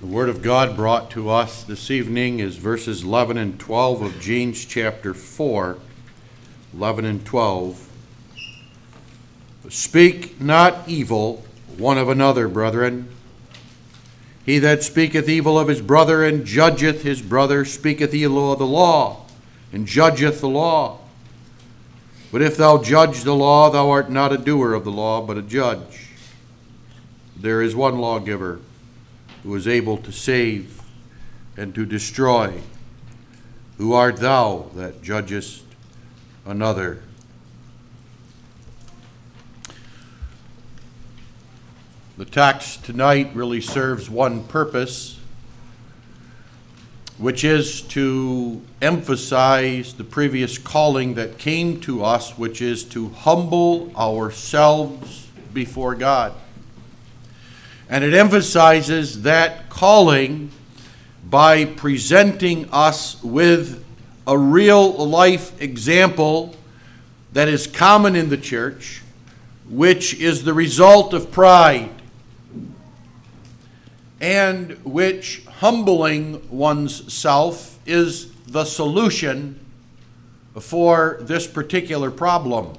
Word of God brought to us this evening is verses 11 and 12 of James chapter 4. 11 and 12. Speak not evil one of another, brethren. He that speaketh evil of his brother and judgeth his brother speaketh evil of the law, and judgeth the law. But if thou judge the law, thou art not a doer of the law, but a judge. There is one lawgiver, who is able to save and to destroy. Who art thou that judgest another? The text tonight really serves one purpose, which is to emphasize the previous calling that came to us, which is to humble ourselves before God. And it emphasizes that calling by presenting us with a real life example that is common in the church, which is the result of pride, and which humbling one's self is the solution for this particular problem.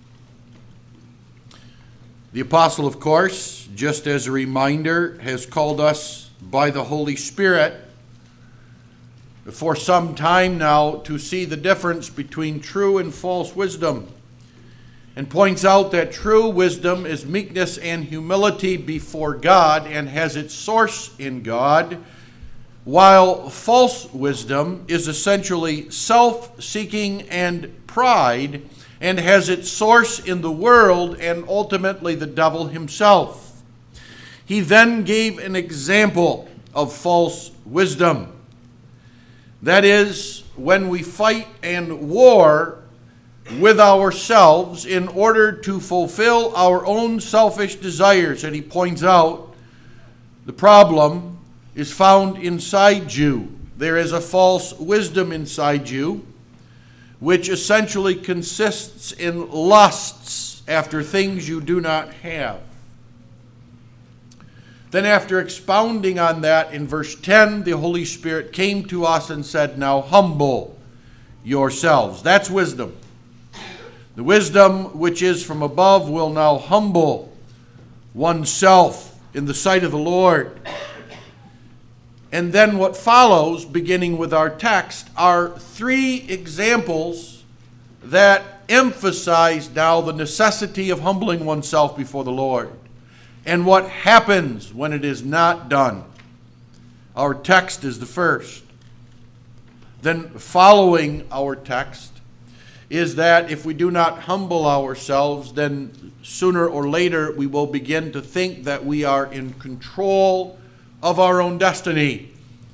The apostle, of course, just as a reminder, has called us by the Holy Spirit for some time now to see the difference between true and false wisdom, and points out that true wisdom is meekness and humility before God and has its source in God, while false wisdom is essentially self-seeking and pride and has its source in the world and ultimately the devil himself. He then gave an example of false wisdom. That is, when we fight and war with ourselves in order to fulfill our own selfish desires. And he points out the problem is found inside you. There is a false wisdom inside you, which essentially consists in lusts after things you do not have. Then after expounding on that in verse 10, the Holy Spirit came to us and said, now humble yourselves. That's wisdom. The wisdom which is from above will now humble oneself in the sight of the Lord. And then what follows, beginning with our text, are three examples that emphasize now the necessity of humbling oneself before the Lord and what happens when it is not done. Our text is the first. Then following our text is that if we do not humble ourselves, then sooner or later we will begin to think that we are in control of our own destiny.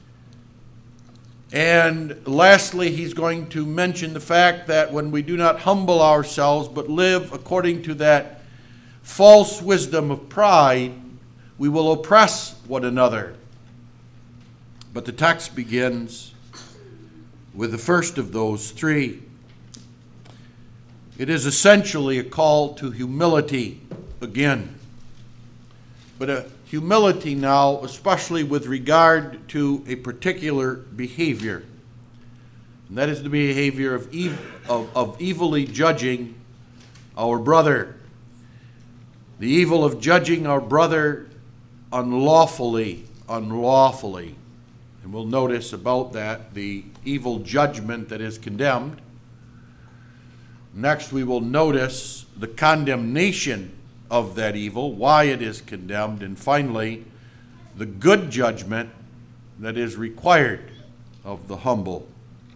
And lastly, he's going to mention the fact that when we do not humble ourselves but live according to that false wisdom of pride, we will oppress one another. But the text begins with the first of those three. It is essentially a call to humility again. But a humility now, especially with regard to a particular behavior. And that is the behavior of evilly judging our brother. The evil of judging our brother unlawfully. And we'll notice about that the evil judgment that is condemned. Next, we will notice the condemnation of that evil, why it is condemned, and finally, the good judgment that is required of the humble.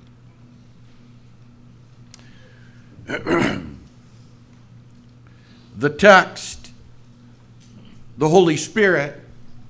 The text, the Holy Spirit,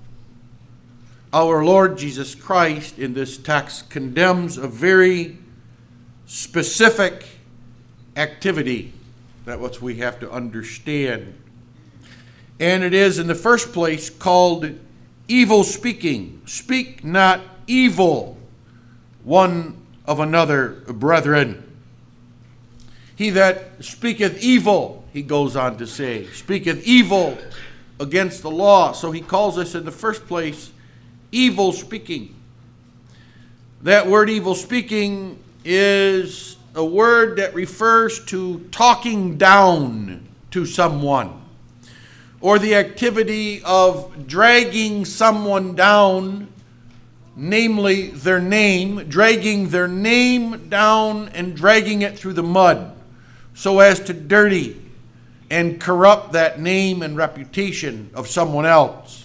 our Lord Jesus Christ, in this text condemns a very specific activity. That's what we have to understand. And it is in the first place called evil speaking. Speak not evil one of another, brethren. He that speaketh evil, he goes on to say, speaketh evil against the law. So he calls us in the first place evil speaking. That word evil speaking is a word that refers to talking down to someone, or the activity of dragging someone down, namely their name, dragging their name down and dragging it through the mud so as to dirty and corrupt that name and reputation of someone else.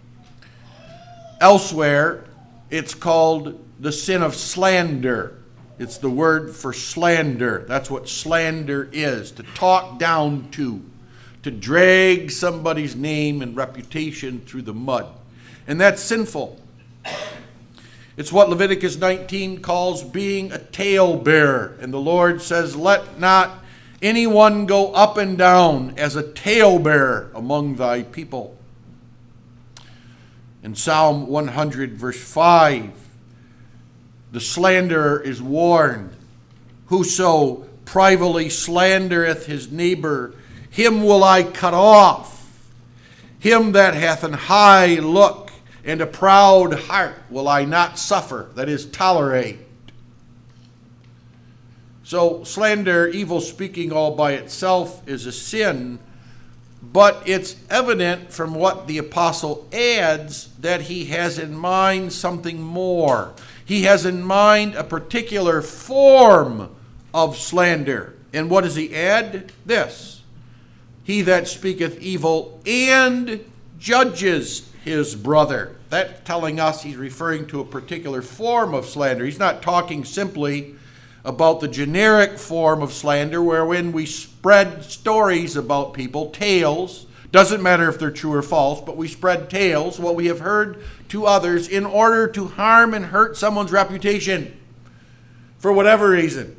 Elsewhere, it's called the sin of slander. It's the word for slander. That's what slander is, to talk down to drag somebody's name and reputation through the mud. And that's sinful. It's what Leviticus 19 calls being a talebearer. And the Lord says, let not anyone go up and down as a talebearer among thy people. In Psalm 100, verse 5, the slanderer is warned. Whoso privily slandereth his neighbor, him will I cut off. Him that hath an high look and a proud heart will I not suffer, that is, tolerate. So slander, evil speaking all by itself is a sin, but it's evident from what the apostle adds that he has in mind something more. He has in mind a particular form of slander. And what does he add? This: he that speaketh evil and judges his brother. That's telling us he's referring to a particular form of slander. He's not talking simply about the generic form of slander wherein we spread stories about people, tales. Doesn't matter if they're true or false, but we spread tales, what we have heard to others, in order to harm and hurt someone's reputation for whatever reason.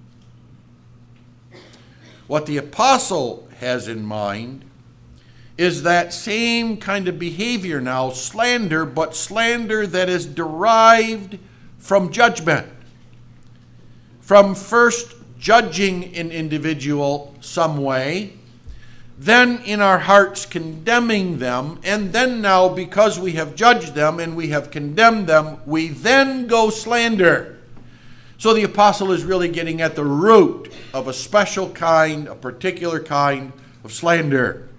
What the apostle has in mind is that same kind of behavior now, slander, but slander that is derived from judgment. From first judging an individual some way, then in our hearts condemning them, and then now because we have judged them and we have condemned them, we then go slander. So the apostle is really getting at the root of a special kind, a particular kind of slander.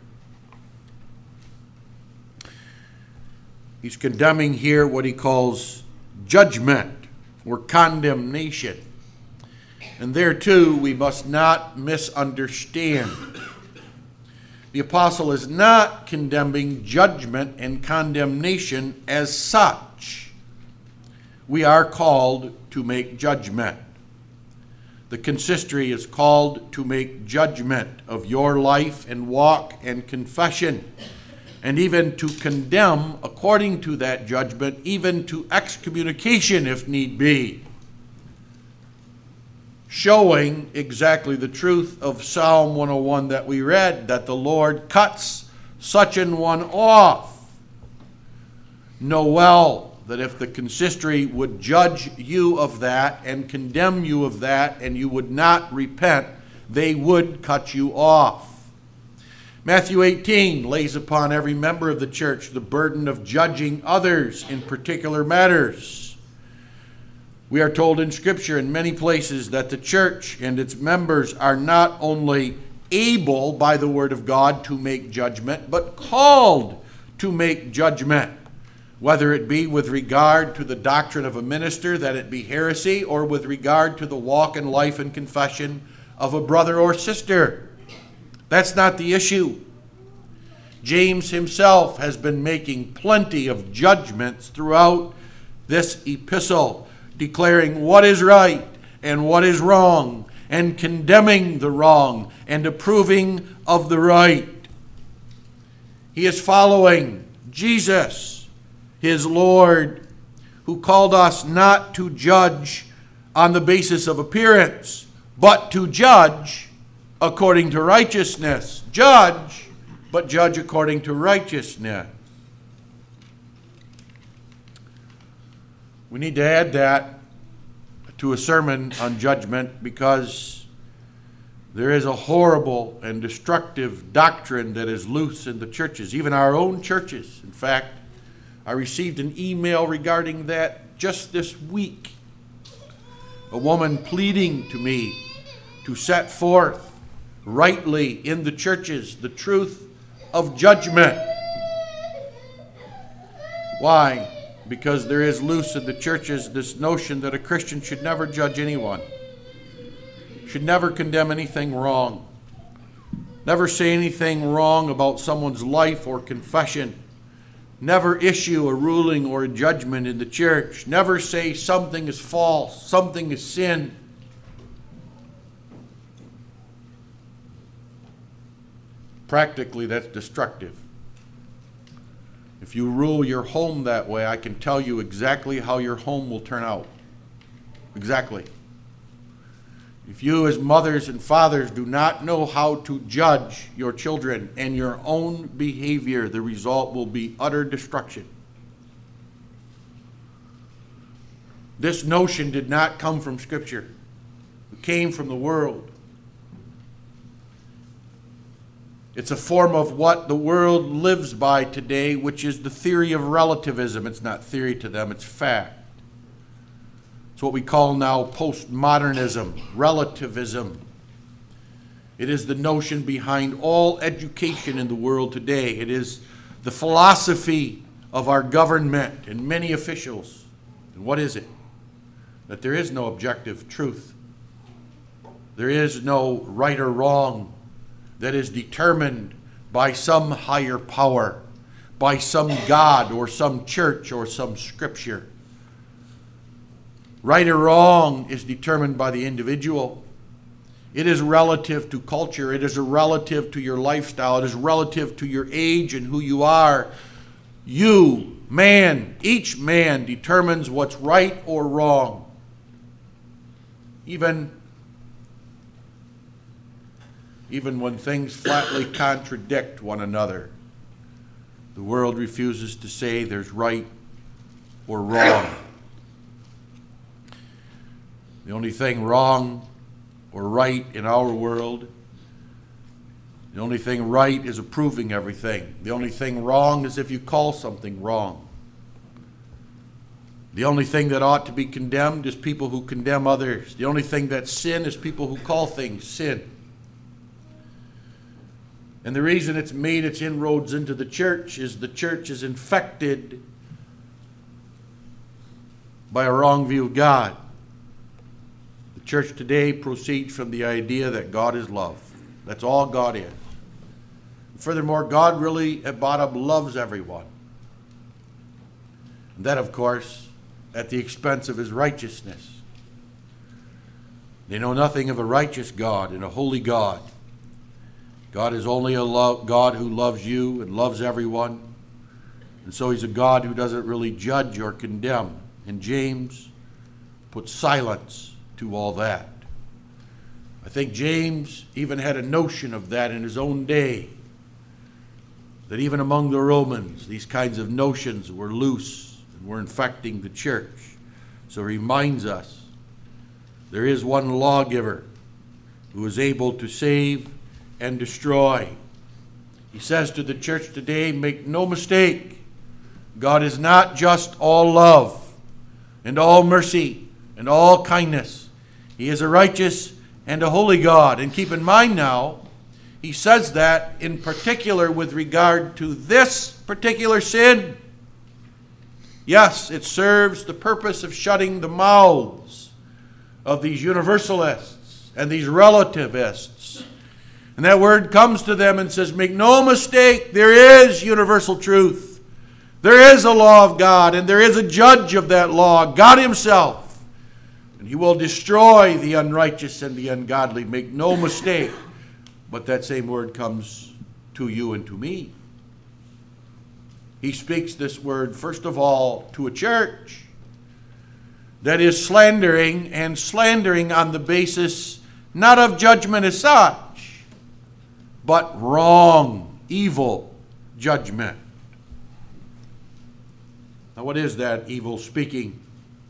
He's condemning here what he calls judgment or condemnation. And there too, we must not misunderstand. The apostle is not condemning judgment and condemnation as such. We are called to make judgment. The consistory is called to make judgment of your life and walk and confession, and even to condemn according to that judgment, even to excommunication if need be. Showing exactly the truth of Psalm 101 that we read, that the Lord cuts such an one off. Know well that if the consistory would judge you of that and condemn you of that, and you would not repent, they would cut you off. Matthew 18 lays upon every member of the church the burden of judging others in particular matters. We are told in Scripture in many places that the church and its members are not only able by the Word of God to make judgment, but called to make judgment, whether it be with regard to the doctrine of a minister, that it be heresy, or with regard to the walk and life and confession of a brother or sister. That's not the issue. James himself has been making plenty of judgments throughout this epistle, declaring what is right and what is wrong, and condemning the wrong and approving of the right. He is following Jesus, his Lord, who called us not to judge on the basis of appearance, but to judge according to righteousness. Judge, but judge according to righteousness. We need to add that to a sermon on judgment, because there is a horrible and destructive doctrine that is loose in the churches, even our own churches. In fact, I received an email regarding that just this week. A woman pleading to me to set forth rightly in the churches the truth of judgment. Why? Because there is loose in the churches this notion that a Christian should never judge anyone, should never condemn anything wrong, never say anything wrong about someone's life or confession, never issue a ruling or a judgment in the church, never say something is false, something is sin. Practically, that's destructive. If you rule your home that way, I can tell you exactly how your home will turn out. Exactly. If you as mothers and fathers do not know how to judge your children and your own behavior, the result will be utter destruction. This notion did not come from Scripture. It came from the world. It's a form of what the world lives by today, which is the theory of relativism. It's not theory to them, it's fact. It's what we call now postmodernism, relativism. It is the notion behind all education in the world today. It is the philosophy of our government and many officials. And what is it? That there is no objective truth. There is no right or wrong that is determined by some higher power, by some God or some church or some scripture. Right or wrong is determined by the individual. It is relative to culture. It is relative to your lifestyle. It is relative to your age and who you are. You, man, each man determines what's right or wrong. Even when things flatly contradict one another, the world refuses to say there's right or wrong. The only thing wrong or right in our world, the only thing right is approving everything. The only thing wrong is if you call something wrong. The only thing that ought to be condemned is people who condemn others. The only thing that's sin is people who call things sin. And the reason it's made its inroads into the church is infected by a wrong view of God. The church today proceeds from the idea that God is love. That's all God is. Furthermore, God really, at bottom, loves everyone. And that, of course, at the expense of his righteousness. They know nothing of a righteous God and a holy God. God is only a God who loves you and loves everyone. And so he's a God who doesn't really judge or condemn. And James puts silence to all that. I think James even had a notion of that in his own day. That even among the Romans, these kinds of notions were loose and were infecting the church. So he reminds us there is one lawgiver who is able to save and destroy. He says to the church today, make no mistake, God is not just all love and all mercy and all kindness. He is a righteous and a holy God. And keep in mind now, he says that in particular with regard to this particular sin. Yes, it serves the purpose of shutting the mouths of these universalists and these relativists. And that word comes to them and says, make no mistake, there is universal truth. There is a law of God, and there is a judge of that law, God himself. And he will destroy the unrighteous and the ungodly. Make no mistake. But that same word comes to you and to me. He speaks this word, first of all, to a church that is slandering, and slandering on the basis not of judgment as such, but wrong, evil judgment. Now, what is that evil speaking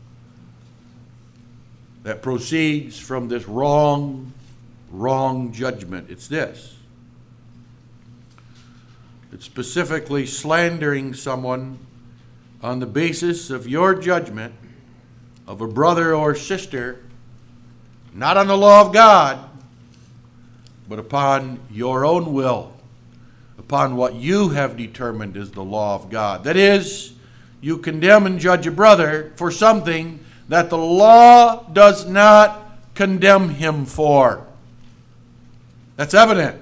that proceeds from this wrong judgment? It's this. It's specifically slandering someone on the basis of your judgment of a brother or sister, not on the law of God, but upon your own will, upon what you have determined is the law of God. That is, you condemn and judge a brother for something that the law does not condemn him for. That's evident.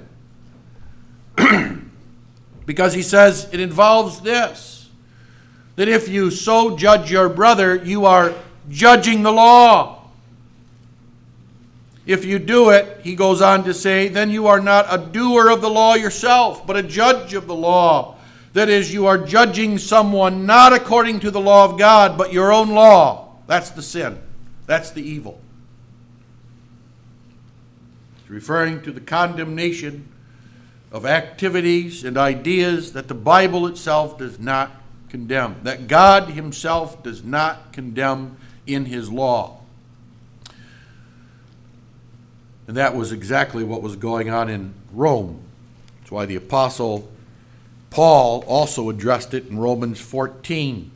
Because he says it involves this, that if you so judge your brother, you are judging the law. If you do it, he goes on to say, then you are not a doer of the law yourself, but a judge of the law. That is, you are judging someone not according to the law of God, but your own law. That's the sin. That's the evil. It's referring to the condemnation of activities and ideas that the Bible itself does not condemn, that God himself does not condemn in his law. And that was exactly what was going on in Rome. That's why the Apostle Paul also addressed it in Romans 14.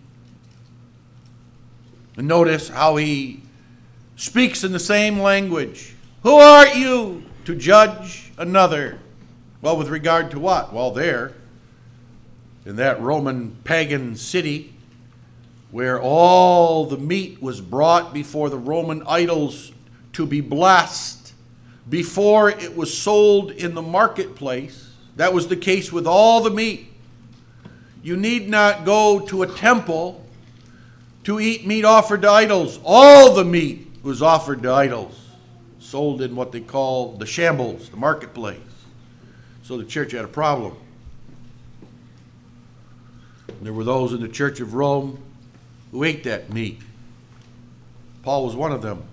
And notice how he speaks in the same language. Who are you to judge another? Well, with regard to what? Well, there, in that Roman pagan city, where all the meat was brought before the Roman idols to be blessed, before it was sold in the marketplace, that was the case with all the meat. You need not go to a temple to eat meat offered to idols. All the meat was offered to idols, sold in what they call the shambles, the marketplace. So the church had a problem. And there were those in the Church of Rome who ate that meat. Paul was one of them.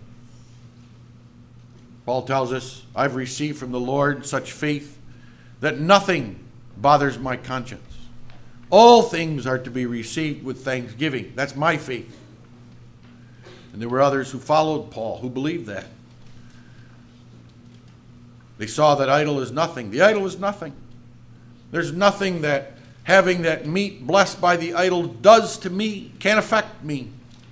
Paul tells us, I've received from the Lord such faith that nothing bothers my conscience. All things are to be received with thanksgiving. That's my faith. And there were others who followed Paul, who believed that. They saw that idol is nothing. The idol is nothing. There's nothing that having that meat blessed by the idol does to me, can't affect me.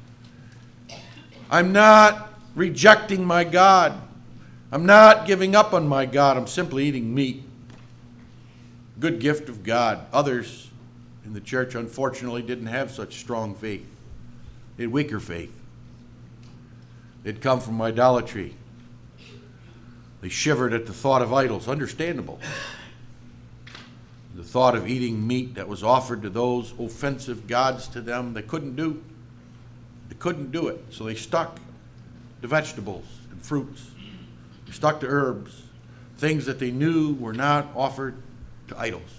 I'm not rejecting my God. I'm not giving up on my God. I'm simply eating meat. Good gift of God. Others in the church, unfortunately, didn't have such strong faith. They had weaker faith. They'd come from idolatry. They shivered at the thought of idols. Understandable. The thought of eating meat that was offered to those offensive gods to them, they couldn't do. They couldn't do it. So they stuck to vegetables and fruits. They stuck to herbs, things that they knew were not offered to idols.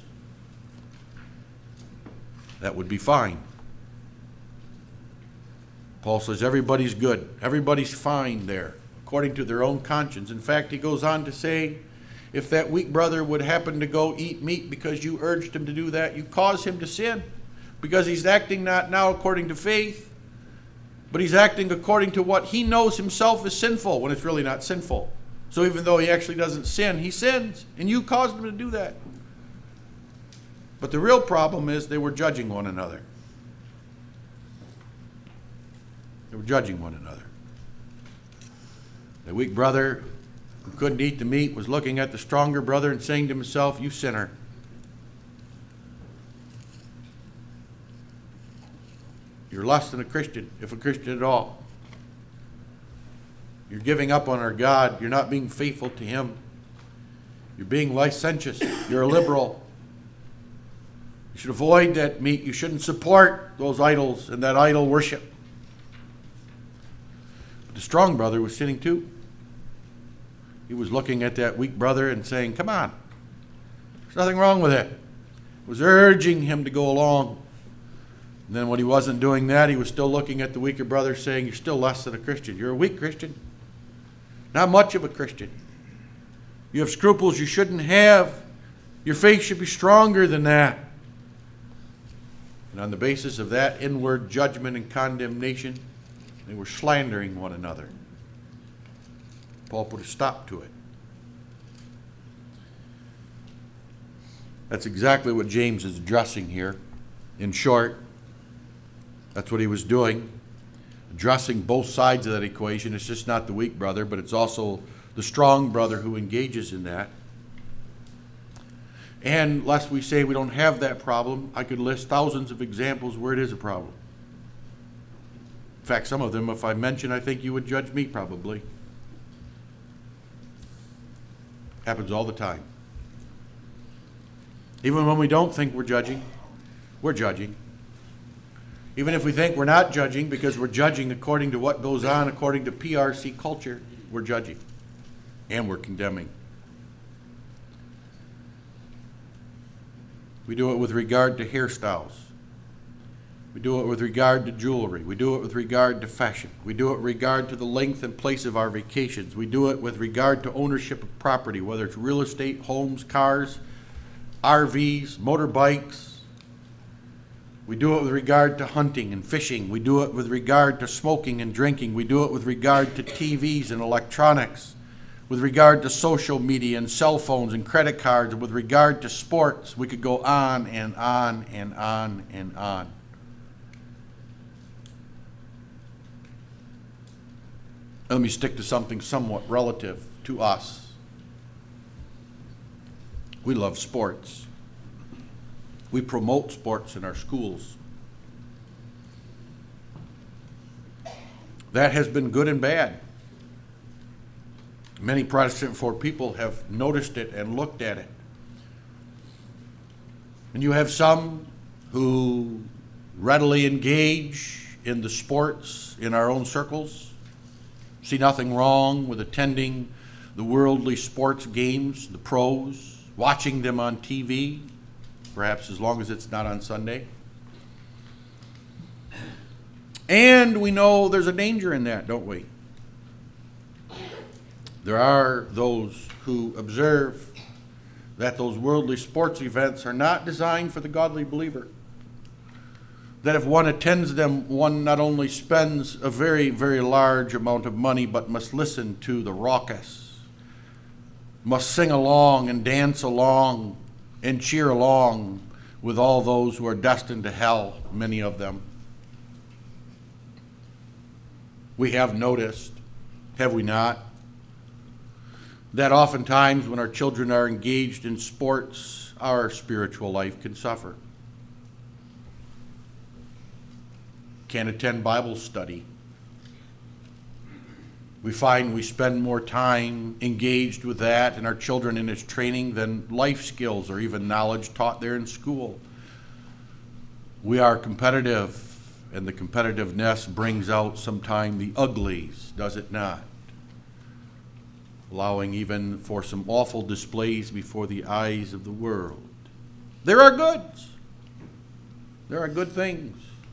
That would be fine. Paul says everybody's good. Everybody's fine there, according to their own conscience. In fact, he goes on to say, if that weak brother would happen to go eat meat because you urged him to do that, you cause him to sin, because he's acting not now according to faith, but he's acting according to what he knows himself is sinful, when it's really not sinful. So even though he actually doesn't sin, he sins, and you caused him to do that. But the real problem is they were judging one another. They were judging one another. The weak brother who couldn't eat the meat was looking at the stronger brother and saying to himself, you sinner. You're less than a Christian, if a Christian at all. You're giving up on our God. You're not being faithful to him. You're being licentious. You're a liberal. You should avoid that meat. You shouldn't support those idols and that idol worship. But the strong brother was sinning too. He was looking at that weak brother and saying, come on, there's nothing wrong with it. He was urging him to go along. And then when he wasn't doing that, he was still looking at the weaker brother saying, you're still less than a Christian. You're a weak Christian. Not much of a Christian. You have scruples you shouldn't have. Your faith should be stronger than that. And on the basis of that inward judgment and condemnation, they were slandering one another. Paul put a stop to it. That's exactly what James is addressing here. In short, That's what he was doing, addressing both sides of that equation. It's just not the weak brother, but it's also the strong brother who engages in that. And lest we say we don't have that problem, I could list thousands of examples where it is a problem. In fact, some of them, if I mention, I think you would judge me probably. Happens all the time. Even when we don't think we're judging, we're judging. Even if we think we're not judging because we're judging according to what goes on, according to PRC culture, we're judging and we're condemning. We do it with regard to hairstyles. We do it with regard to jewelry. We do it with regard to fashion. We do it with regard to the length and place of our vacations. We do it with regard to ownership of property, whether it's real estate, homes, cars, RVs, motorbikes. We do it with regard to hunting and fishing. We do it with regard to smoking and drinking. We do it with regard to TVs and electronics, with regard to social media and cell phones and credit cards, and with regard to sports. We could go on and on and on and on. Let me stick to something somewhat relative to us. We love sports. We promote sports in our schools. That has been good and bad. Many Protestant people have noticed it and looked at it. And you have some who readily engage in the sports in our own circles, see nothing wrong with attending the worldly sports games, the pros, watching them on TV, perhaps as long as it's not on Sunday. And we know there's a danger in that, don't we? There are those who observe that those worldly sports events are not designed for the godly believer. That if one attends them, one not only spends a very, very large amount of money, but must listen to the raucous, must sing along and dance along and cheer along with all those who are destined to hell, many of them. We have noticed, have we not, that oftentimes when our children are engaged in sports, our spiritual life can suffer. Can't attend Bible study. We find we spend more time engaged with that and our children in its training than life skills or even knowledge taught there in school. We are competitive, and the competitiveness brings out sometimes the uglies, does it not? Allowing even for some awful displays before the eyes of the world. There are goods. There are good things.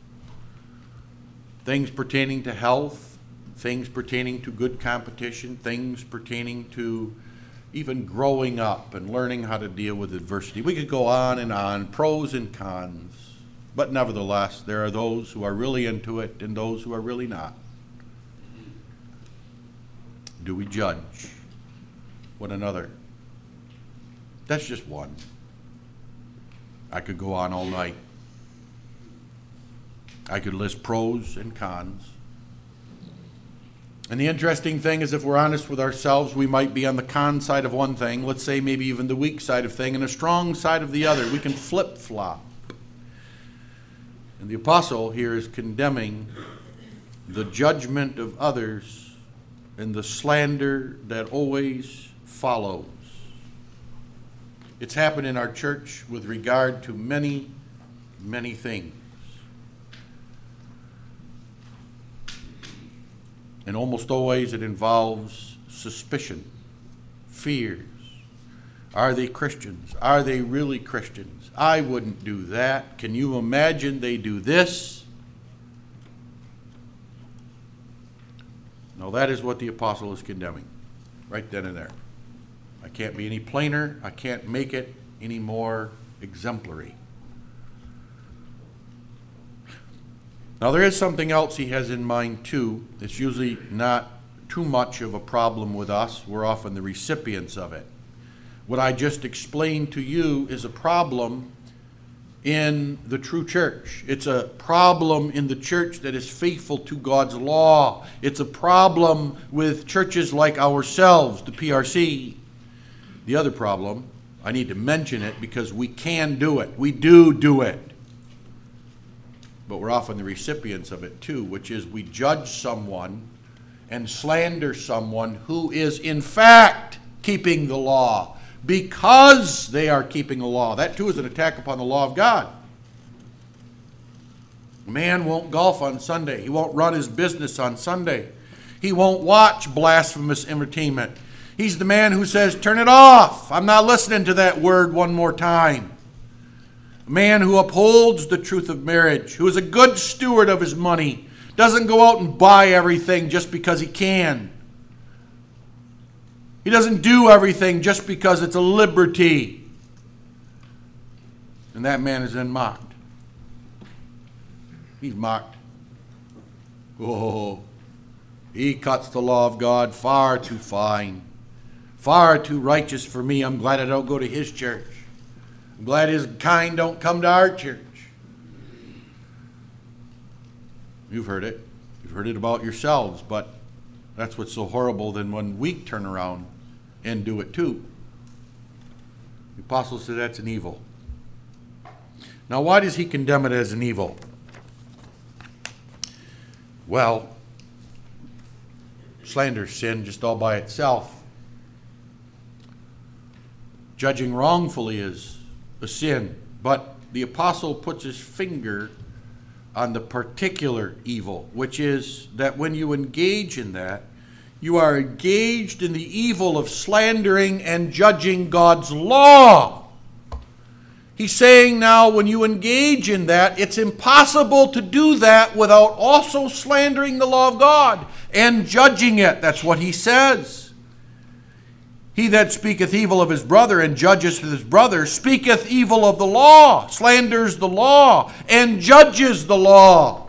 Things pertaining to health, things pertaining to good competition, things pertaining to even growing up and learning how to deal with adversity. We could go on, pros and cons. But nevertheless, there are those who are really into it and those who are really not. Do we judge one another? That's just one. I could go on all night. I could list pros and cons. And the interesting thing is, if we're honest with ourselves, we might be on the con side of one thing, let's say maybe even the weak side of thing, and a strong side of the other. We can flip-flop. And the apostle here is condemning the judgment of others and the slander that always follows. It's happened in our church with regard to many, many things. And almost always it involves suspicion, fears. Are they Christians? Are they really Christians? I wouldn't do that. Can you imagine they do this? No, that is what the apostle is condemning, right then and there. I can't be any plainer. I can't make it any more exemplary. Now, there is something else he has in mind, too. It's usually not too much of a problem with us. We're often the recipients of it. What I just explained to you is a problem in the true church. It's a problem in the church that is faithful to God's law. It's a problem with churches like ourselves, the PRC. The other problem, I need to mention it because we can do it. We do it. But we're often the recipients of it too, which is we judge someone and slander someone who is in fact keeping the law because they are keeping the law. That too is an attack upon the law of God. A man won't golf on Sunday. He won't run his business on Sunday. He won't watch blasphemous entertainment. He's the man who says, turn it off. I'm not listening to that word one more time. A man who upholds the truth of marriage, who is a good steward of his money, doesn't go out and buy everything just because he can. He doesn't do everything just because it's a liberty. And that man is then mocked. He's mocked. Oh, he cuts the law of God far too fine, far too righteous for me. I'm glad I don't go to his church. I'm glad his kind don't come to our church. You've heard it. You've heard it about yourselves, but that's what's so horrible then when we turn around and do it too. The apostle said that's an evil. Now, why does he condemn it as an evil? Well, slander sin just all by itself. Judging wrongfully is a sin, but the apostle puts his finger on the particular evil, which is that when you engage in that, you are engaged in the evil of slandering and judging God's law. He's saying now when you engage in that, it's impossible to do that without also slandering the law of God and judging it. That's what he says. He that speaketh evil of his brother and judgeth his brother speaketh evil of the law, slanders the law, and judges the law.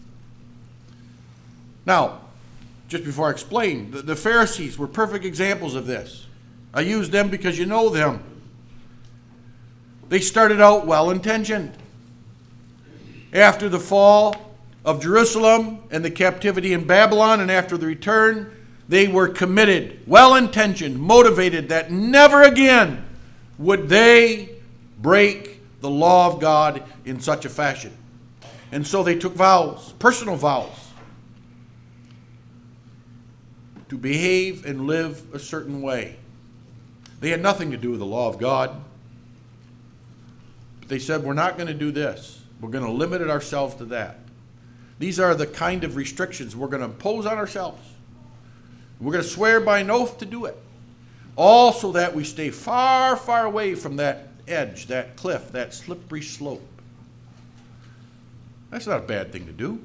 Now, just before I explain, the Pharisees were perfect examples of this. I use them because you know them. They started out well-intentioned. After the fall of Jerusalem and the captivity in Babylon and after the return, they were committed, well-intentioned, motivated that never again would they break the law of God in such a fashion. And so they took vows, personal vows, to behave and live a certain way. They had nothing to do with the law of God. But they said, we're not going to do this. We're going to limit ourselves to that. These are the kind of restrictions we're going to impose on ourselves. We're going to swear by an oath to do it. All so that we stay far, far away from that edge, that cliff, that slippery slope. That's not a bad thing to do.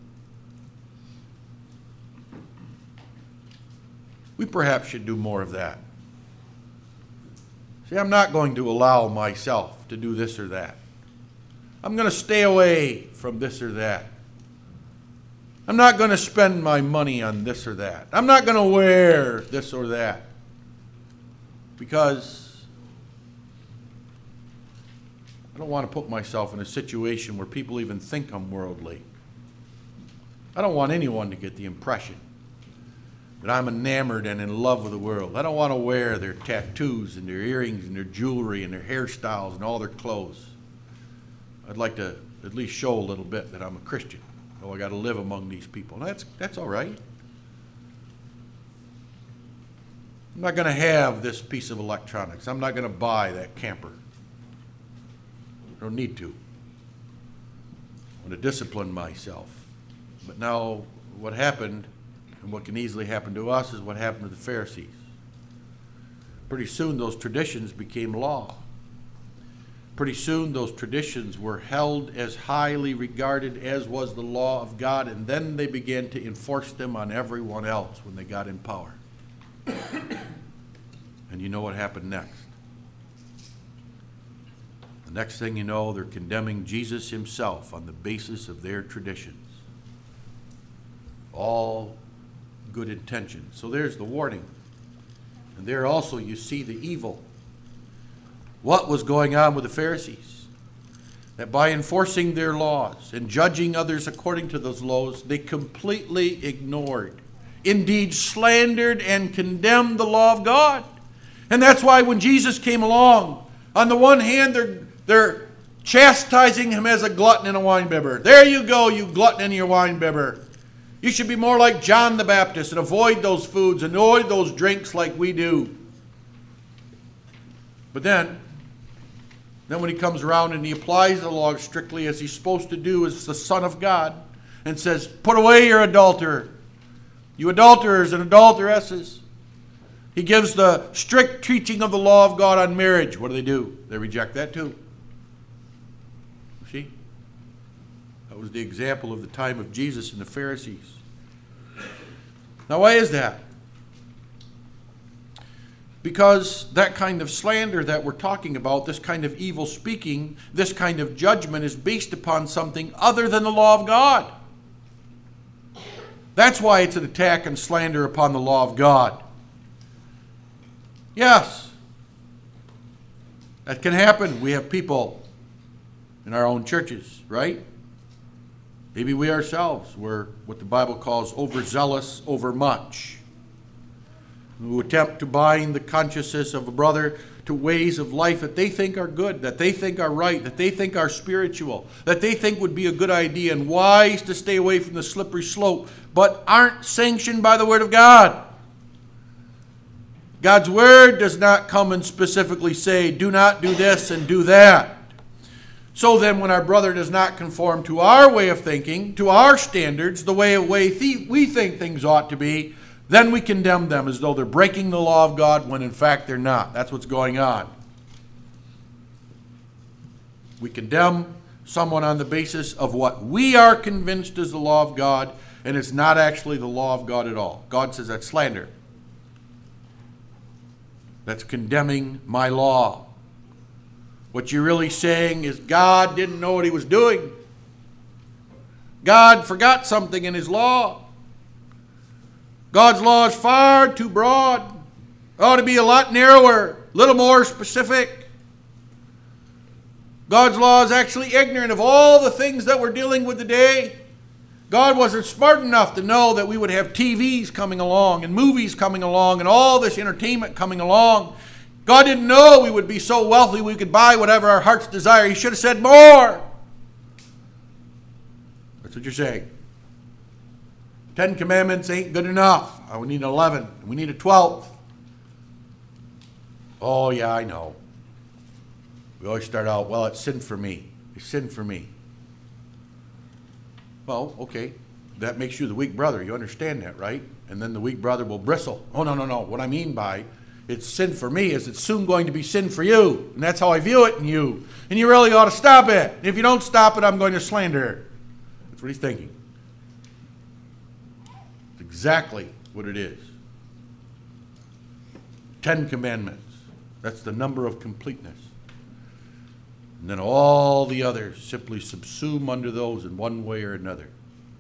We perhaps should do more of that. See, I'm not going to allow myself to do this or that. I'm going to stay away from this or that. I'm not going to spend my money on this or that. I'm not going to wear this or that. Because I don't want to put myself in a situation where people even think I'm worldly. I don't want anyone to get the impression that I'm enamored and in love with the world. I don't want to wear their tattoos and their earrings and their jewelry and their hairstyles and all their clothes. I'd like to at least show a little bit that I'm a Christian. Oh, I got to live among these people. That's all right. I'm not going to have this piece of electronics. I'm not going to buy that camper. I don't need to. I want to discipline myself. But now what happened, and what can easily happen to us, is what happened to the Pharisees. Pretty soon those traditions became law. Pretty soon those traditions were held as highly regarded as was the law of God, and then they began to enforce them on everyone else when they got in power. And you know what happened next? The next thing you know, they're condemning Jesus himself on the basis of their traditions. All good intentions. So there's the warning. And there also you see the evil. What was going on with the Pharisees? that by enforcing their laws and judging others according to those laws, they completely ignored, indeed slandered and condemned the law of God. And that's why when Jesus came along, on the one hand, they're chastising him as a glutton and a winebibber. There you go, you glutton and your winebibber. You should be more like John the Baptist and avoid those foods, avoid those drinks like we do. But then when he comes around and he applies the law strictly as he's supposed to do as the Son of God and says, put away your adulterer, you adulterers and adulteresses. He gives the strict teaching of the law of God on marriage. What do? They reject that too. See? That was the example of the time of Jesus and the Pharisees. Now, why is that? Because that kind of slander that we're talking about, this kind of evil speaking, this kind of judgment is based upon something other than the law of God. That's why it's an attack and slander upon the law of God. Yes, that can happen. We have people in our own churches, right? Maybe we ourselves were what the Bible calls overzealous over much, who attempt to bind the consciousness of a brother to ways of life that they think are good, that they think are right, that they think are spiritual, that they think would be a good idea and wise to stay away from the slippery slope, but aren't sanctioned by the Word of God. God's Word does not come and specifically say, do not do this and do that. So then when our brother does not conform to our way of thinking, to our standards, the way we think things ought to be, then we condemn them as though they're breaking the law of God when in fact they're not. That's what's going on. We condemn someone on the basis of what we are convinced is the law of God, and it's not actually the law of God at all. God says that's slander. That's condemning my law. What you're really saying is God didn't know what he was doing. God forgot something in his law. God's law is far too broad. It ought to be a lot narrower, a little more specific. God's law is actually ignorant of all the things that we're dealing with today. God wasn't smart enough to know that we would have TVs coming along and movies coming along and all this entertainment coming along. God didn't know we would be so wealthy we could buy whatever our hearts desire. He should have said more. That's what you're saying. 10 commandments ain't good enough. We need 11. We need a 12th. Oh, yeah, I know. We always start out, well, it's sin for me. It's sin for me. Well, okay. That makes you the weak brother. You understand that, right? And then the weak brother will bristle. Oh, no, no, no. What I mean by it's sin for me is it's soon going to be sin for you. And that's how I view it in you. And you really ought to stop it. And if you don't stop it, I'm going to slander it. That's what he's thinking. It's exactly what it is. 10 commandments. That's the number of completeness. And then all the others simply subsume under those in one way or another.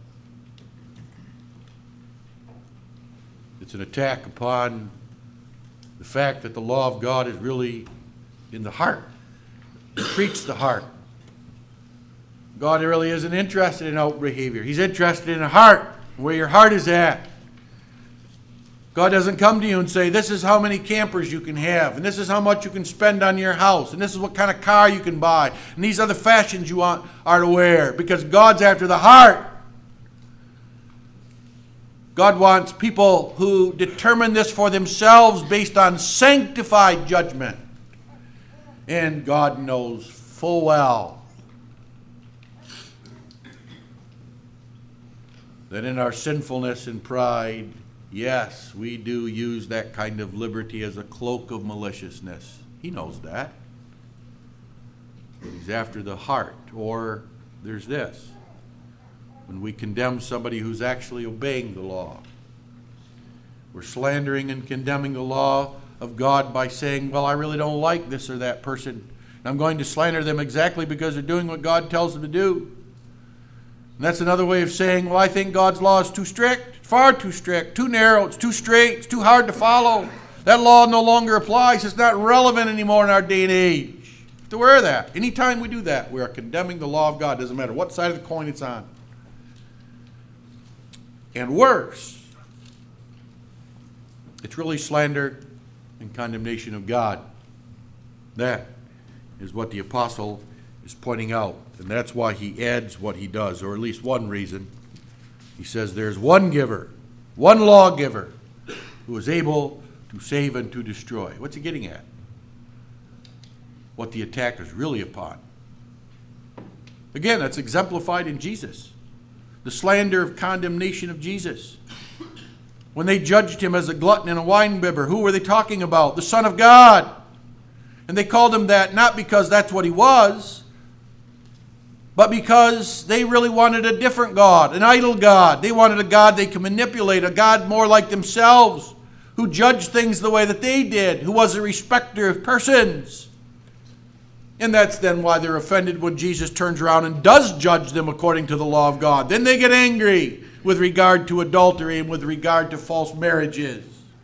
It's an attack upon the fact that the law of God is really in the heart. It treats the heart. God really isn't interested in outward behavior. He's interested in the heart, where your heart is at. God doesn't come to you and say, this is how many campers you can have, and this is how much you can spend on your house, and this is what kind of car you can buy, and these are the fashions you are to wear, because God's after the heart. God wants people who determine this for themselves based on sanctified judgment. And God knows full well that in our sinfulness and pride, yes, we do use that kind of liberty as a cloak of maliciousness. He knows that. But he's after the heart. Or there's this. When we condemn somebody who's actually obeying the law, we're slandering and condemning the law of God by saying, well, I really don't like this or that person. And I'm going to slander them exactly because they're doing what God tells them to do. And that's another way of saying, well, I think God's law is too strict, far too strict, too narrow, it's too straight, it's too hard to follow. That law no longer applies. It's not relevant anymore in our day and age. To wear that. Anytime we do that, we are condemning the law of God. Doesn't matter what side of the coin it's on. And worse, it's really slander and condemnation of God. That is what the apostle is pointing out. And that's why he adds what he does, or at least one reason. He says there's one giver, one lawgiver, who is able to save and to destroy. What's he getting at? What the attack is really upon. Again, that's exemplified in Jesus. The slander of condemnation of Jesus. When they judged him as a glutton and a winebibber, who were they talking about? The Son of God. And they called him that not because that's what he was, but because they really wanted a different God, an idol God. They wanted a God they could manipulate, a God more like themselves, who judged things the way that they did, who was a respecter of persons. And that's then why they're offended when Jesus turns around and does judge them according to the law of God. Then they get angry with regard to adultery and with regard to false marriages.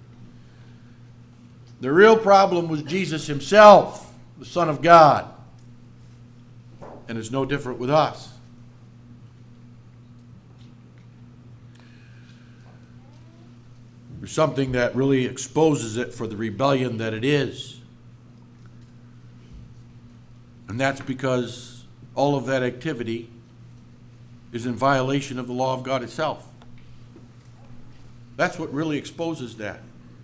The real problem was Jesus himself, the Son of God. And it's no different with us. There's something that really exposes it for the rebellion that it is. And that's because all of that activity is in violation of the law of God itself. That's what really exposes that.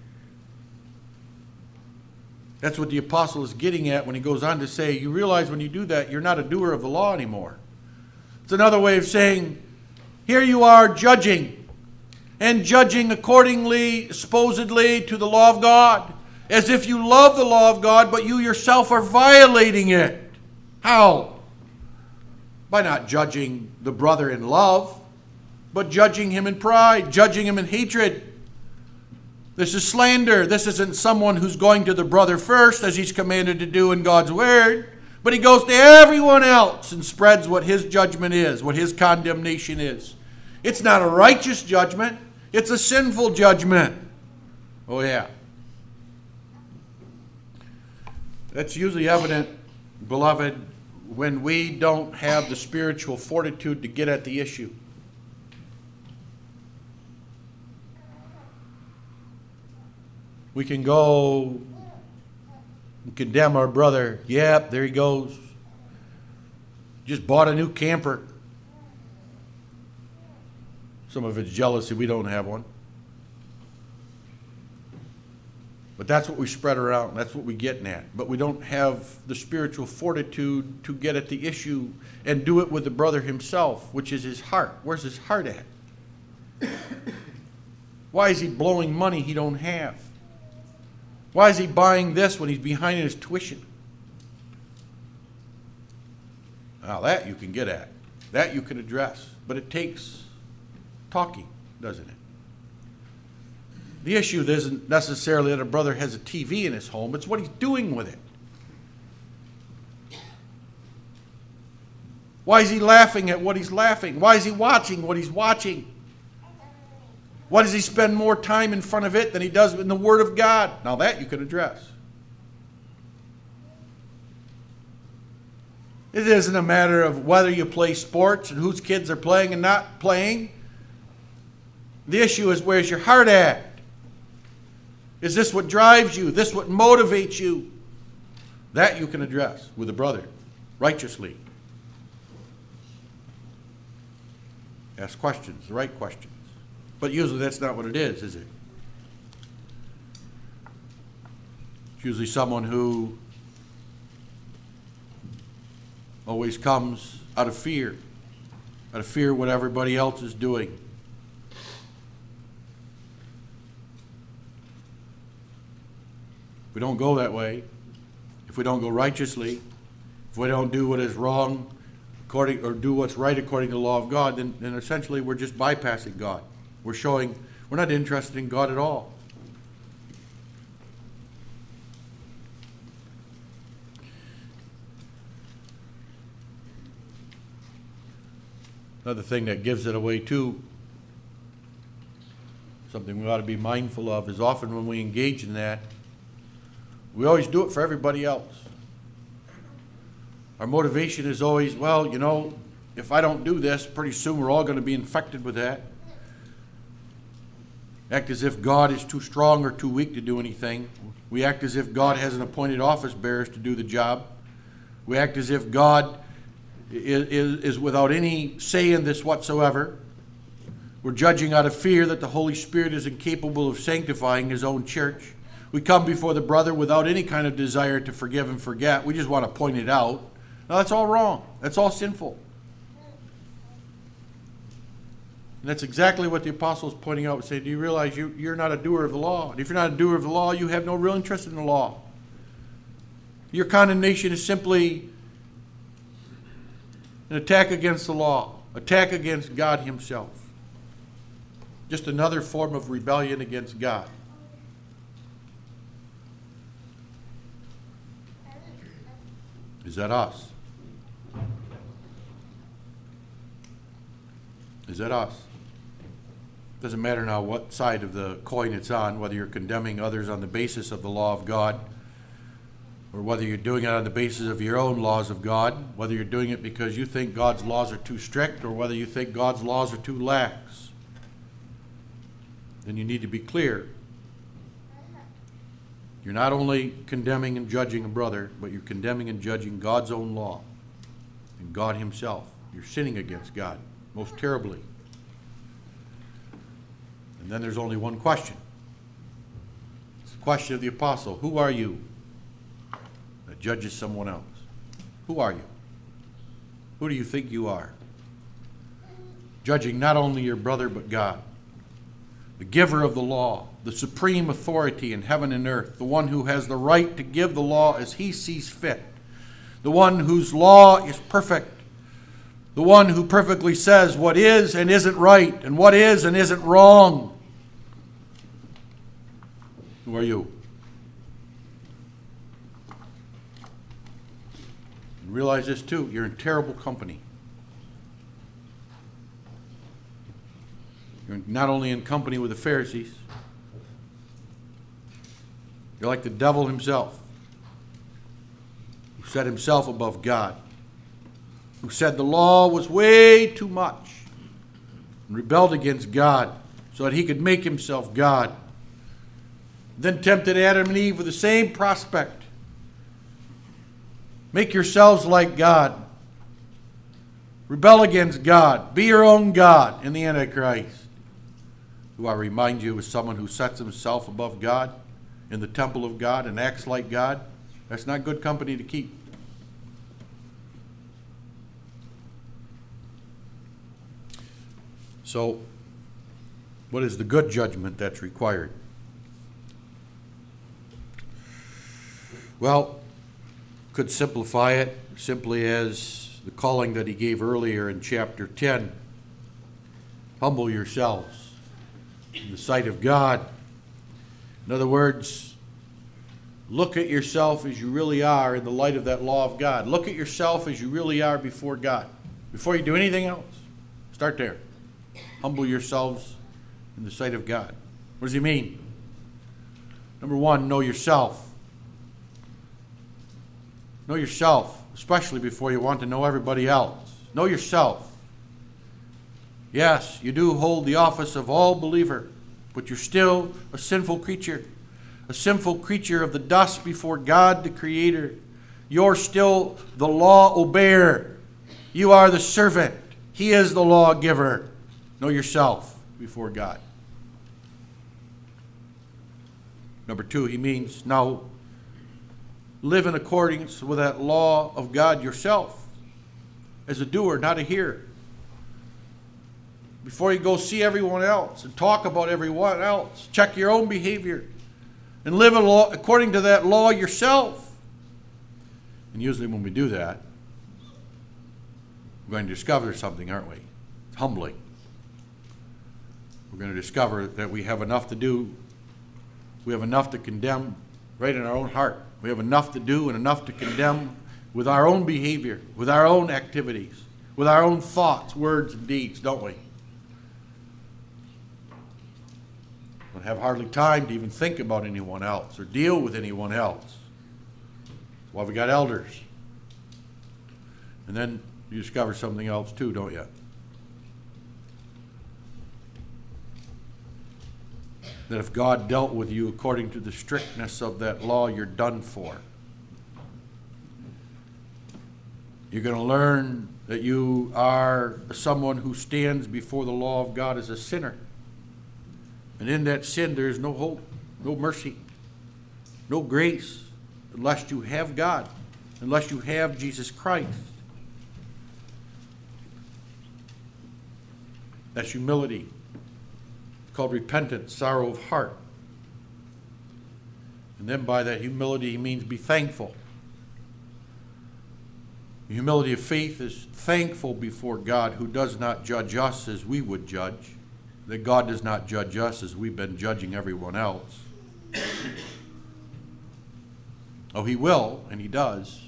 That's what the apostle is getting at when he goes on to say, you realize when you do that, you're not a doer of the law anymore. It's another way of saying, here you are judging, and judging accordingly, supposedly, to the law of God, as if you love the law of God, but you yourself are violating it. How? By not judging the brother in love, but judging him in pride, judging him in hatred. This is slander. This isn't someone who's going to the brother first, as he's commanded to do in God's word, but he goes to everyone else and spreads what his judgment is, what his condemnation is. It's not a righteous judgment. It's a sinful judgment. Oh, yeah. That's usually evident, beloved, when we don't have the spiritual fortitude to get at the issue. We can go and condemn our brother. Yep, there he goes. Just bought a new camper. Some of it's jealousy. We don't have one. But that's what we spread around. That's what we're getting at. But we don't have the spiritual fortitude to get at the issue and do it with the brother himself, which is his heart. Where's his heart at? Why is he blowing money he don't have? Why is he buying this when he's behind in his tuition? Now that you can get at. That you can address. But it takes talking, doesn't it? The issue isn't necessarily that a brother has a TV in his home. It's what he's doing with it. Why is he laughing at what he's laughing? Why is he watching what he's watching? Why does he spend more time in front of it than he does in the Word of God? Now that you can address. It isn't a matter of whether you play sports and whose kids are playing and not playing. The issue is, where's your heart at? Is this what drives you? This what motivates you? That you can address with a brother righteously. Ask questions, the right questions. But usually that's not what it is it? It's usually someone who always comes out of fear of what everybody else is doing. If we don't go that way, if we don't go righteously, if we don't do what is wrong or do what's right according to the law of God, then essentially we're just bypassing God. We're showing we're not interested in God at all. Another thing that gives it away too, something we ought to be mindful of, is often when we engage in that, we always do it for everybody else. Our motivation is always, well, you know, if I don't do this, pretty soon we're all going to be infected with that. Act as if God is too strong or too weak to do anything. We act as if God hasn't appointed office bearers to do the job. We act as if God is without any say in this whatsoever. We're judging out of fear that the Holy Spirit is incapable of sanctifying His own church. We come before the brother without any kind of desire to forgive and forget. We just want to point it out. Now, that's all wrong. That's all sinful. And that's exactly what the apostle is pointing out. Saying, do you realize you're not a doer of the law? And if you're not a doer of the law, you have no real interest in the law. Your condemnation is simply an attack against the law, attack against God Himself. Just another form of rebellion against God. Is that us? Is that us? Doesn't matter now what side of the coin it's on, whether you're condemning others on the basis of the law of God, or whether you're doing it on the basis of your own laws of God, whether you're doing it because you think God's laws are too strict, or whether you think God's laws are too lax. Then you need to be clear. You're not only condemning and judging a brother, but you're condemning and judging God's own law and God Himself. You're sinning against God most terribly. And then there's only one question. It's the question of the apostle. Who are you that judges someone else? Who are you? Who do you think you are? Judging not only your brother, but God, the giver of the law, the supreme authority in heaven and earth, the one who has the right to give the law as He sees fit, the one whose law is perfect, the one who perfectly says what is and isn't right and what is and isn't wrong. Who are you? And realize this too, you're in terrible company. You're not only in company with the Pharisees, you're like the devil himself, who set himself above God, who said the law was way too much, and rebelled against God so that he could make himself God. Then tempted Adam and Eve with the same prospect. Make yourselves like God. Rebel against God. Be your own God in the Antichrist. Who I remind you is someone who sets himself above God in the temple of God and acts like God. That's not good company to keep. So, what is the good judgment that's required? Well, could simplify it simply as the calling that he gave earlier in chapter 10. Humble yourselves in the sight of God. In other words, look at yourself as you really are in the light of that law of God. Look at yourself as you really are before God. Before you do anything else, start there. Humble yourselves in the sight of God. What does he mean? Number one, know yourself. Know yourself, especially before you want to know everybody else. Know yourself. Yes, you do hold the office of all believer, but you're still a sinful creature of the dust before God the Creator. You're still the law obeyer. You are the servant. He is the lawgiver. Know yourself before God. Number two, he means now live in accordance with that law of God yourself as a doer, not a hearer. Before you go see everyone else and talk about everyone else, check your own behavior and live according to that law yourself. And usually when we do that, we're going to discover something, aren't we? It's humbling. We're going to discover that we have enough to do. We have enough to condemn right in our own heart. We have enough to do and enough to condemn with our own behavior, with our own activities, with our own thoughts, words, and deeds, don't we? Don't have hardly time to even think about anyone else or deal with anyone else. That's why we got elders. And then you discover something else too, don't you? That if God dealt with you according to the strictness of that law, you're done for. You're going to learn that you are someone who stands before the law of God as a sinner. And in that sin, there is no hope, no mercy, no grace, unless you have God, unless you have Jesus Christ. That's humility. It's called repentance, sorrow of heart. And then by that humility, he means be thankful. The humility of faith is thankful before God, who does not judge us as we would judge, that God does not judge us as we've been judging everyone else. Oh, he will, and he does.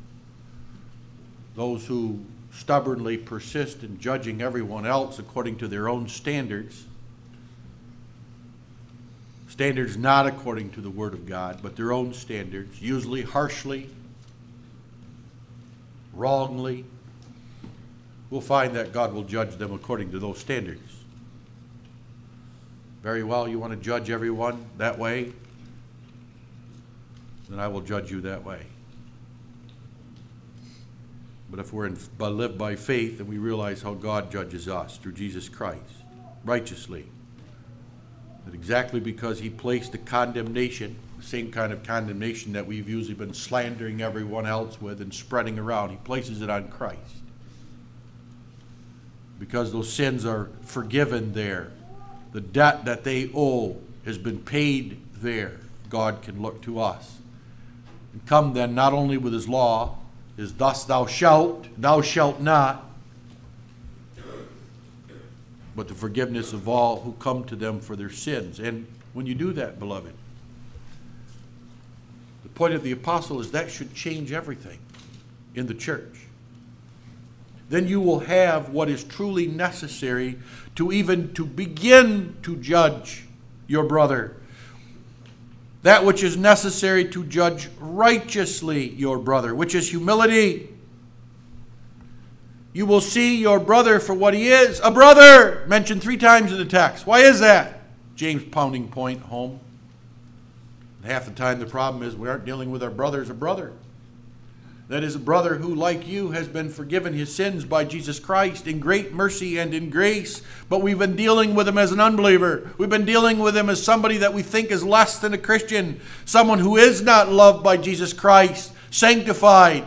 Those who stubbornly persist in judging everyone else according to their own standards, standards not according to the Word of God, but their own standards, usually harshly, wrongly, we'll find that God will judge them according to those standards. Very well, you want to judge everyone that way? Then I will judge you that way. But if we're live by faith and we realize how God judges us through Jesus Christ, righteously, that exactly because he placed the condemnation, the same kind of condemnation that we've usually been slandering everyone else with and spreading around, he places it on Christ. Because those sins are forgiven there. The debt that they owe has been paid there. God can look to us. And come then not only with his law, is thus thou shalt not, but the forgiveness of all who come to them for their sins. And when you do that, beloved, the point of the apostle is that should change everything in the church. Then you will have what is truly necessary to begin to judge your brother. That which is necessary to judge righteously your brother, which is humility. You will see your brother for what he is, a brother, mentioned 3 times in the text. Why is that? James pounding point home. Half the time the problem is we aren't dealing with our brother as a brother. That is a brother who, like you, has been forgiven his sins by Jesus Christ in great mercy and in grace, but we've been dealing with him as an unbeliever. We've been dealing with him as somebody that we think is less than a Christian, someone who is not loved by Jesus Christ, sanctified.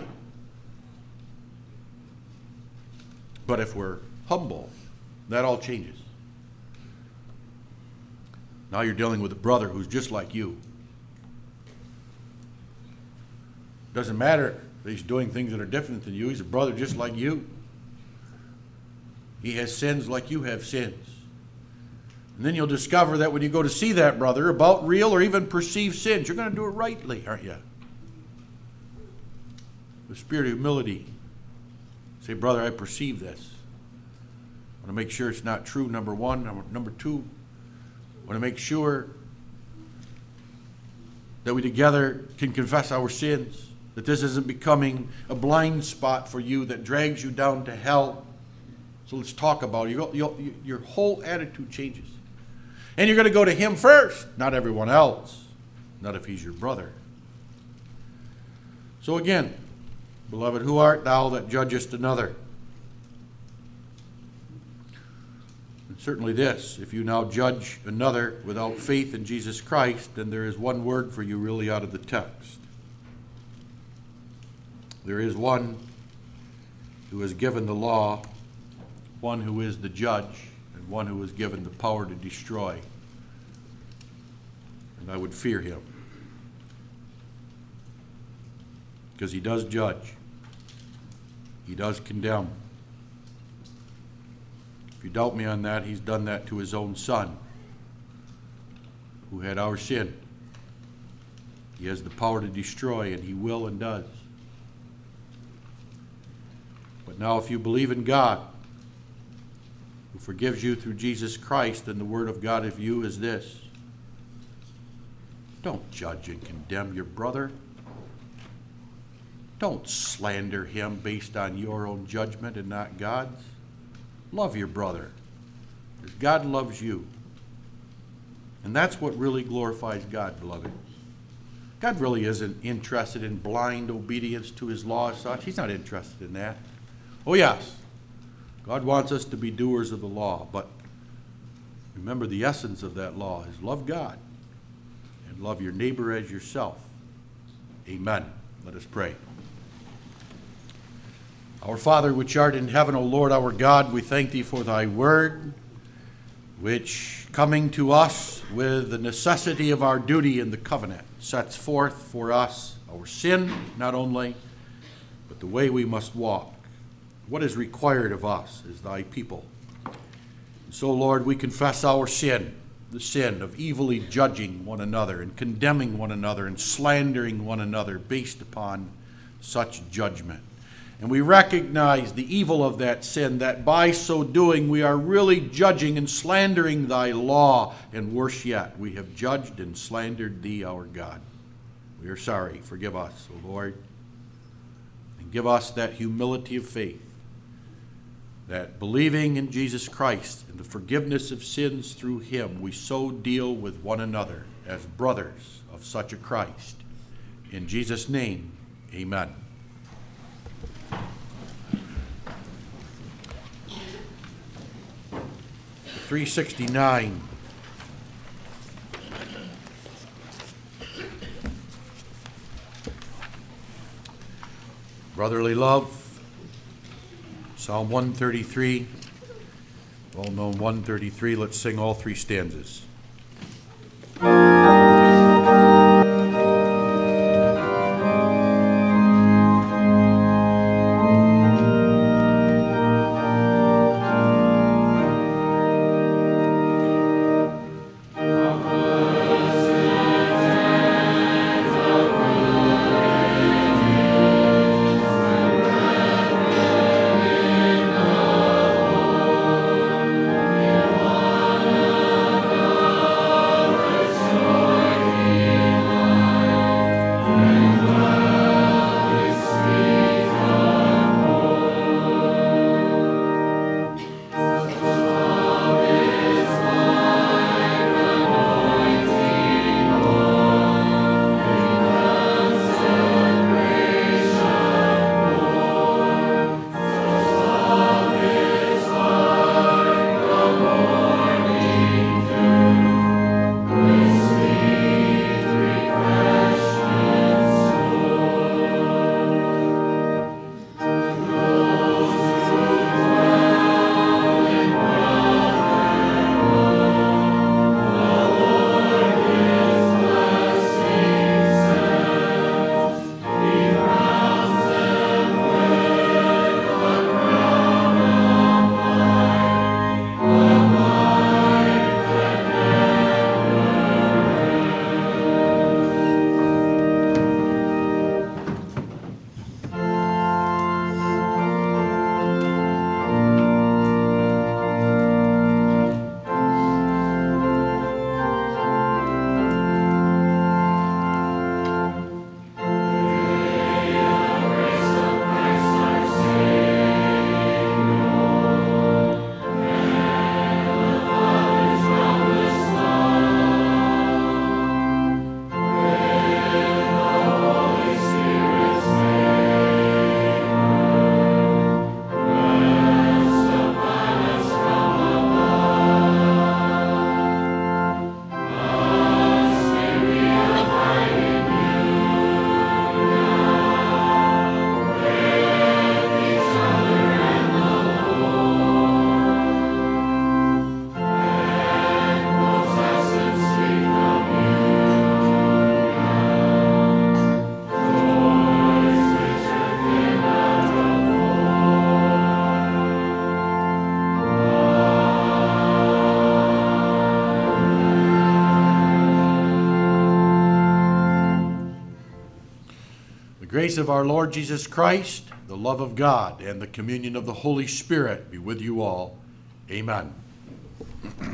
But if we're humble, that all changes. Now you're dealing with a brother who's just like you. Doesn't matter that he's doing things that are different than you. He's a brother just like you. He has sins like you have sins. And then you'll discover that when you go to see that brother about real or even perceived sins, you're going to do it rightly, aren't you? The spirit of humility. Say, brother, I perceive this. I want to make sure it's not true, number one. Number two, I want to make sure that we together can confess our sins. That this isn't becoming a blind spot for you that drags you down to hell. So let's talk about it. Your whole attitude changes. And you're going to go to him first, not everyone else. Not if he's your brother. So again, beloved, who art thou that judgest another? And certainly this, if you now judge another without faith in Jesus Christ, then there is one word for you really out of the text. There is one who has given the law, one who is the judge, and one who is given the power to destroy. And I would fear him. Because he does judge. He does condemn. If you doubt me on that, he's done that to his own son, who had our sin. He has the power to destroy, and he will and does. But now if you believe in God, who forgives you through Jesus Christ, then the word of God of you is this: don't judge and condemn your brother. Don't slander him based on your own judgment and not God's. Love your brother as God loves you. And that's what really glorifies God, beloved. God really isn't interested in blind obedience to his law as such. He's not interested in that. Oh, yes, God wants us to be doers of the law, but remember the essence of that law is love God and love your neighbor as yourself. Amen. Let us pray. Our Father, which art in heaven, O Lord our God, we thank thee for thy word, which, coming to us with the necessity of our duty in the covenant, sets forth for us our sin, not only, but the way we must walk, what is required of us as thy people. And so, Lord, we confess our sin, the sin of evilly judging one another and condemning one another and slandering one another based upon such judgment. And we recognize the evil of that sin, that by so doing we are really judging and slandering thy law, and worse yet, we have judged and slandered thee, our God. We are sorry. Forgive us, O Lord, and give us that humility of faith, that believing in Jesus Christ and the forgiveness of sins through him, we so deal with one another as brothers of such a Christ. In Jesus' name, amen. .369. Brotherly love. Psalm 133. Well-known 133. Let's sing all three stanzas. Grace of our Lord Jesus Christ, the love of God, and the communion of the Holy Spirit be with you all. Amen.